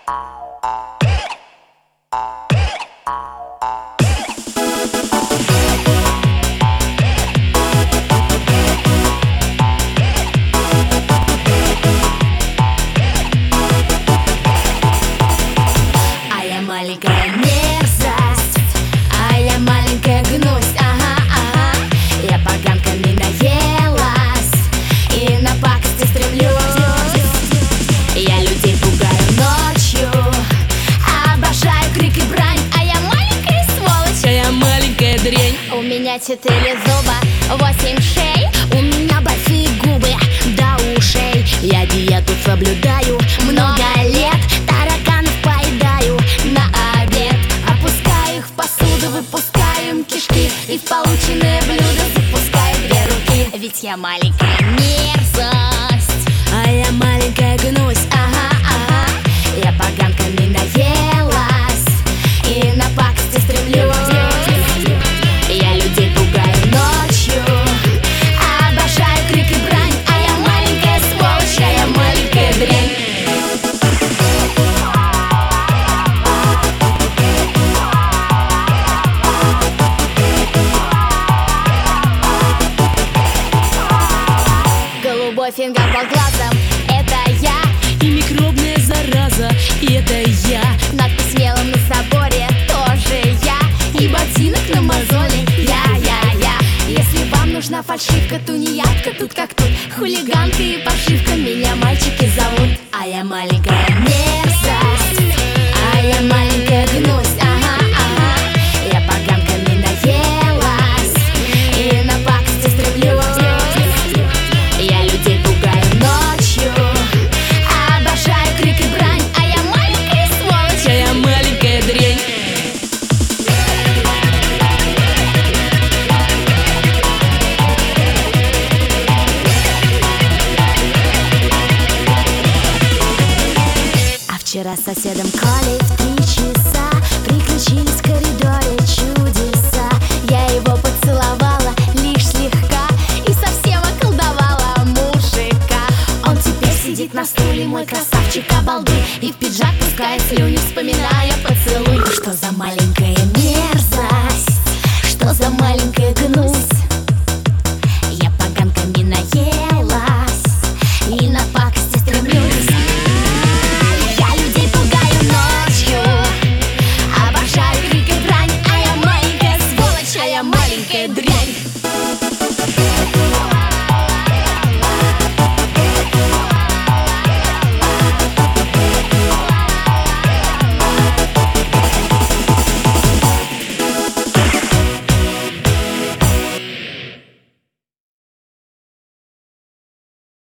Маленькая мерзость, а я маленькая гнусь, ага, ага. Я поганками наелась и на пакости стремлюсь. Я людей пугаю ночью, обожаю крик и брань, а я маленькая сволочь, а я маленькая дрянь. У меня 4 зуба, 8 шей, у меня большие губы до ушей. Я диету соблюдаю много лет, тараканов поедаю на обед. Опускаю их в посуду, выпускаю им кишки и в полученное блюдо запускаю 2 руки. Ведь я маленькая мерзость, а я маленькая гнусь, ага, ага. Я поганками наелась и на пакости стремлюсь. Я людей пугаю ночью, обожаю крик и брань, а я маленькая сволочь, а я маленькая дрянь. Голубой фингал под глазом — это я. И микробная зараза — это я. Надпись мелом на соборе — тоже я. И ботинок на мозоли — я. Если вам нужна фальшивка, тунеядка тут как тут, хулиганка и паршивка, меня мальчики зовут. А я маленькая мерзость, а я маленькая гнусь, ага, ага. Я поганками наелась и на пакости стремлюсь. Я людей пугаю ночью, обожаю крик и брань, а я маленькая сволочь, а я маленькая дрянь. Вчера с соседом Колей в 3 часа приключились в коридоре чудеса. Я его поцеловала лишь слегка и совсем околдовала мужика. Он теперь сидит на стуле, мой красавчик обалдуй, и в пиджак пускает слюни, вспоминая поцелуй. Что за маленькая мерзость, что за маленькая гнусь.